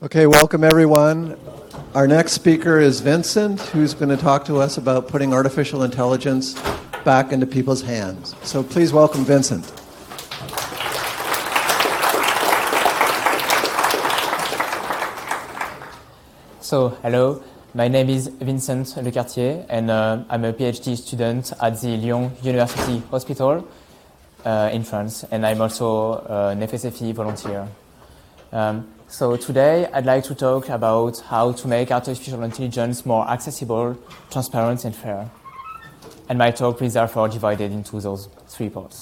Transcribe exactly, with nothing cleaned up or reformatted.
Okay, welcome everyone. Our next speaker is Vincent, who's going to talk to us about putting artificial intelligence back into people's hands. So please welcome Vincent. So, hello, my name is Vincent Lecartier, and uh, I'm a PhD student at the Lyon University Hospital uh, in France, and I'm also uh, an F S F E volunteer. Um, so today I'd like to talk about how to make artificial intelligence more accessible, transparent, and fair. And my talk is therefore divided into those three parts.